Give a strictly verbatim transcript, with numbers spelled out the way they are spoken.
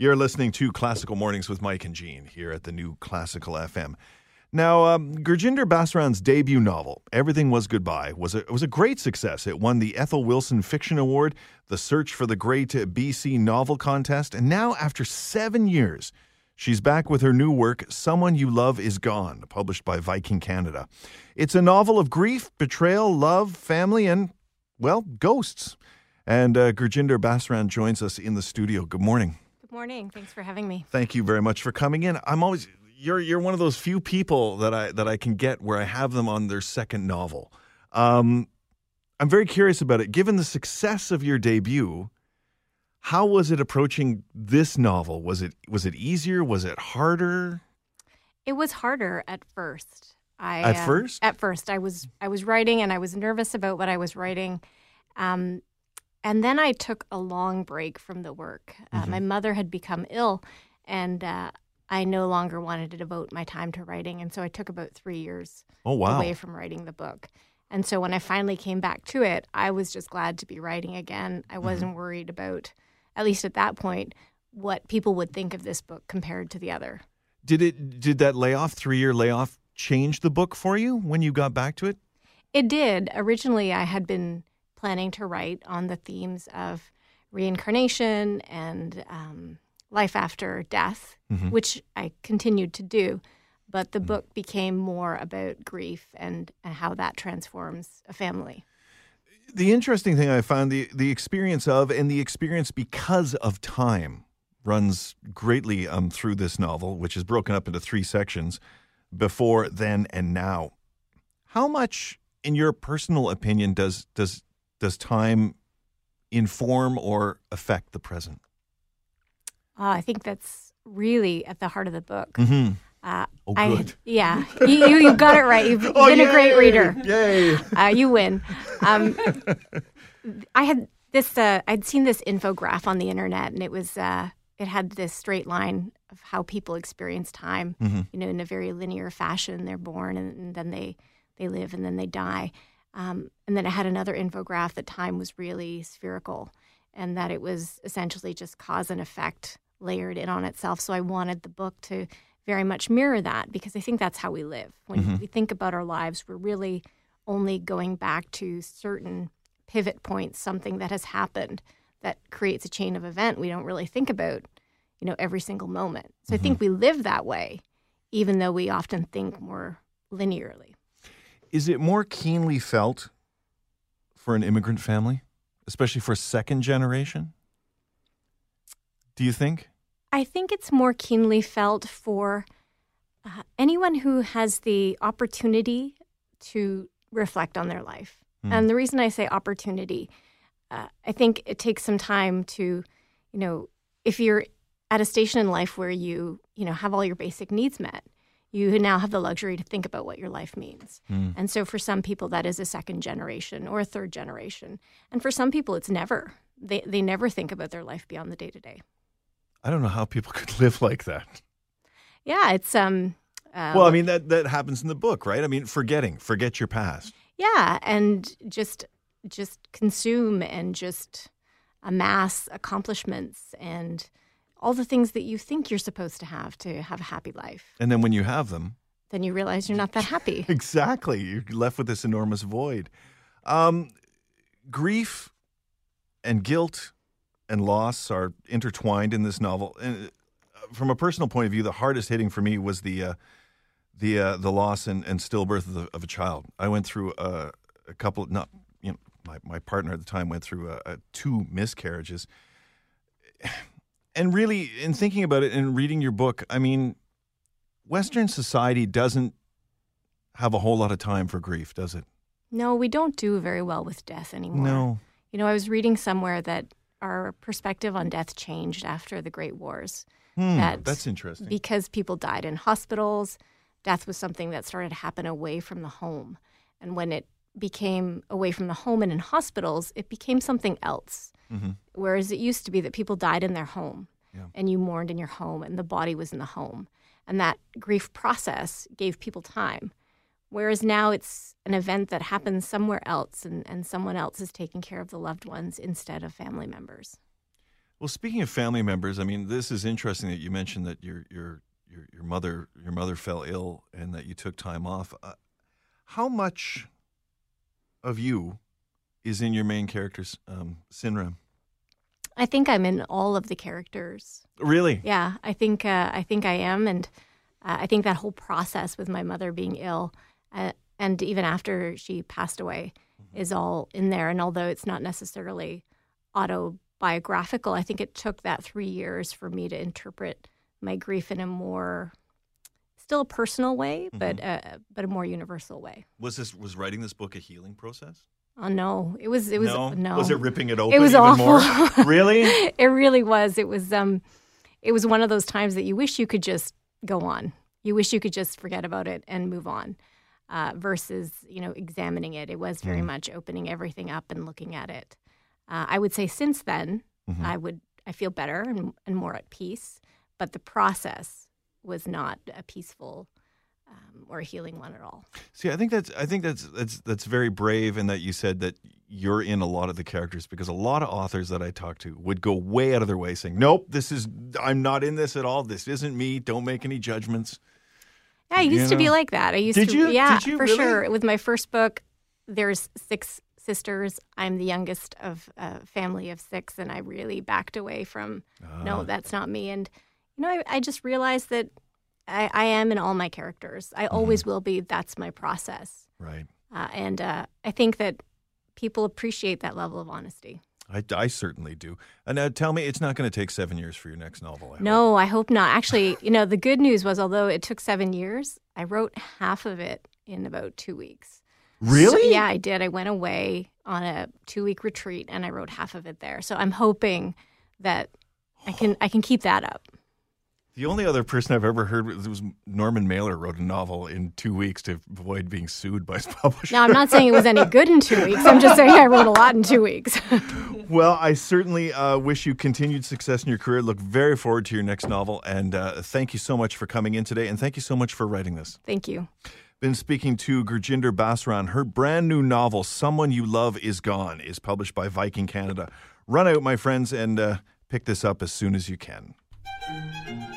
You're listening to Classical Mornings with Mike and Gene here at the new Classical F M. Now, um, Gurjinder Basran's debut novel, Everything Was Goodbye, was a, was a great success. It won the Ethel Wilson Fiction Award, the Search for the Great B C Novel Contest, and now, after seven years, she's back with her new work, Someone You Love Is Gone, published by Viking Canada. It's a novel of grief, betrayal, love, family, and, well, ghosts. And uh, Gurjinder Basran joins us in the studio. Good morning. Good morning. Thanks for having me. Thank you very much for coming in. I'm always you're you're one of those few people that I that I can get where I have them on their second novel. Um, I'm very curious about it. Given the success of your debut, how was it approaching this novel? Was it was it easier? Was it harder? It was harder at first. I, At uh, first? At first, I was I was writing and I was nervous about what I was writing. Um, And then I took a long break from the work. Uh, Mm-hmm. My mother had become ill, and uh, I no longer wanted to devote my time to writing. And so I took about three years Oh, wow. away from writing the book. And so when I finally came back to it, I was just glad to be writing again. I wasn't Mm-hmm. worried about, at least at that point, what people would think of this book compared to the other. Did it did that layoff, three-year layoff, change the book for you when you got back to it? It did. Originally, I had been planning to write on the themes of reincarnation and um, life after death, Mm-hmm. which I continued to do. But the book became more about grief and, and how that transforms a family. The interesting thing I found, the, the experience of and the experience because of time runs greatly um, through this novel, which is broken up into three sections, before, then, and now. How much, in your personal opinion, does does does time inform or affect the present? Uh, I think that's really at the heart of the book. Mm-hmm. Uh, Oh, I- good. yeah, you, you, you got it right. You've, you've Oh, been a great yay! reader. Yay! Uh, you win. Um, I had this. Uh, I'd seen this infograph on the internet, and it was. Uh, it had this straight line of how people experience time. Mm-hmm. You know, in a very linear fashion. They're born, and, and then they they live, and then they die. Um, and then it had another infograph that time was really spherical, and that it was essentially just cause and effect layered in on itself. So I wanted the book to very much mirror that, because I think that's how we live. When Mm-hmm. we think about our lives, we're really only going back to certain pivot points, something that has happened that creates a chain of event. We don't really think about, you know, every single moment. So Mm-hmm. I think we live that way, even though we often think more linearly. Is it more keenly felt for an immigrant family, especially for second generation? Do you think? I think it's more keenly felt for uh, anyone who has the opportunity to reflect on their life. Mm. And the reason I say opportunity, uh, I think it takes some time to, you know, if you're at a station in life where you, you know, have all your basic needs met, you now have the luxury to think about what your life means. Mm. And so for some people, that is a second generation or a third generation. And for some people, it's never. They, they never think about their life beyond the day-to-day. I don't know how people could live like that. Yeah, it's um. Uh, Well, I mean, that, that happens in the book, right? I mean, forgetting, forget your past. yeah, and just just consume and just amass accomplishments and all the things that you think you're supposed to have to have a happy life. And then when you have them, Then you realize you're not that happy. exactly, you're left with this enormous void. Um, grief and guilt and loss are intertwined in this novel. And uh, from a personal point of view, the hardest hitting for me was the uh, the uh, the loss and, and stillbirth of, the, of a child. I went through a, a couple, not you know, my my partner at the time went through a, a two miscarriages. And really, in thinking about it and reading your book, I mean, Western society doesn't have a whole lot of time for grief, does it? No, we don't do very well with death anymore. No. You know, I was reading somewhere that our perspective on death changed after the Great Wars. Hmm, That that's interesting. Because people died in hospitals, death was something that started to happen away from the home. And when it became away from the home and in hospitals, it became something else. Mm-hmm. Whereas it used to be that people died in their home Yeah. and you mourned in your home and the body was in the home. And that grief process gave people time. Whereas now it's an event that happens somewhere else and, and someone else is taking care of the loved ones instead of family members. Well, speaking of family members, I mean, this is interesting that you mentioned that your your your, your mother your mother fell ill and that you took time off. Uh, how much of you is in your main characters, um, Sinram? I think I'm in all of the characters. Really? Yeah, I think uh, I think I am, and uh, I think that whole process with my mother being ill, uh, and even after she passed away, mm-hmm. is all in there. And although it's not necessarily autobiographical, I think it took that three years for me to interpret my grief in a more, still a personal way, mm-hmm. but uh, but a more universal way. Was this was writing this book a healing process? Oh no, it was it was no. no. Was it ripping it open? It was even awful. More? Really? It really was. It was um, it was one of those times that you wish you could just go on. You wish you could just forget about it and move on, uh, versus you know examining it. It was very mm. much opening everything up and looking at it. Uh, I would say since then, mm-hmm. I would I feel better and, and more at peace. But the process was not a peaceful Um, or a healing one at all. See, I think that's I think that's that's that's very brave, in that you said that you're in a lot of the characters, because a lot of authors that I talk to would go way out of their way saying, "Nope, this is I'm not in this at all. This isn't me. Don't make any judgments." Yeah, I used you to know? be like that. I used Did to, you? yeah, Did you for really? sure. With my first book, there's six sisters. I'm the youngest of a family of six, and I really backed away from. Uh. No, that's not me. And you know, I, I just realized that. I, I am in all my characters. I mm-hmm. always will be. That's my process. Right. Uh, and uh, I think that people appreciate that level of honesty. I, I certainly do. And now tell me, it's not going to take seven years for your next novel, I No, hope. I hope not. Actually, you know, the good news was, although it took seven years, I wrote half of it in about two weeks. Really? So, yeah, I did. I went away on a two-week retreat, and I wrote half of it there. So I'm hoping that I can I can keep that up. The only other person I've ever heard was, was Norman Mailer wrote a novel in two weeks to avoid being sued by his publisher. Now, I'm not saying it was any good in two weeks. I'm just saying I wrote a lot in two weeks. Well, I certainly uh, wish you continued success in your career. Look very forward to your next novel. And uh, thank you so much for coming in today. And thank you so much for writing this. Thank you. Been speaking to Gurjinder Basran. Her brand new novel, Someone You Love Is Gone, is published by Viking Canada. Run out, my friends, and uh, pick this up as soon as you can.